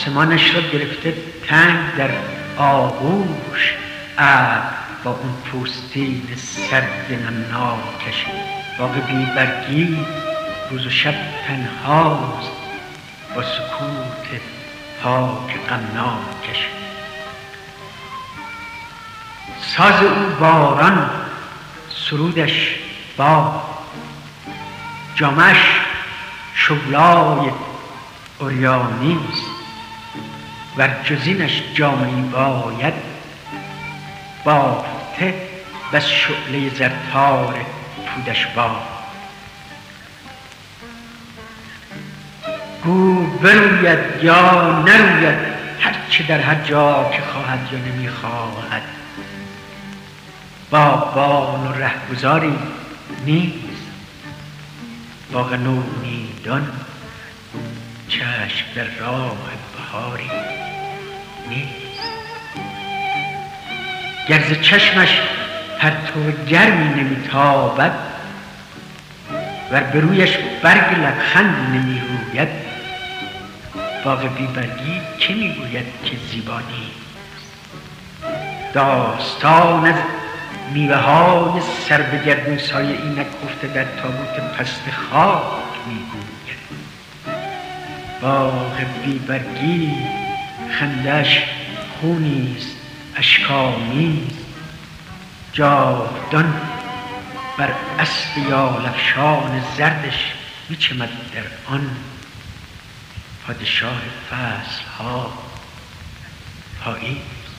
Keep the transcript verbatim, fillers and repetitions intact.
آسمانش را گرفته تنگ در آغوش، ابر با اون پوستین سرد نمناکش. باغ بی برگی روز و شب تنهاست با سکوت پاک غمناکش. ساز او باران، سرودش باد، جامش شغلای عریانیست، ور جزینش جامی باید بافته بس شعله زرتار پودش باد. گو بروید یا نروید، هرچه در هر جا که خواهد یا نمی خواهد. باغبان و رهگذاری نیست، باغ نومیدان چشم در راه بهاری نیست. گر ز چشمش پرتو گرمی نمیتابد، ور به رویش برگ لبخندی نمیروید، باغ بی برگی که میگوید که زیبا نیست؟ داستان از میوه های سر به گردون سایه اینک خفته در تابوت پست خاک میگوید. باغ بی برگی خنده‌اش خونیست اشک‌آمیز، جاودان بر اسب یالافشان زردش میچمد در آن پادشاه فصل‌ها پاییز.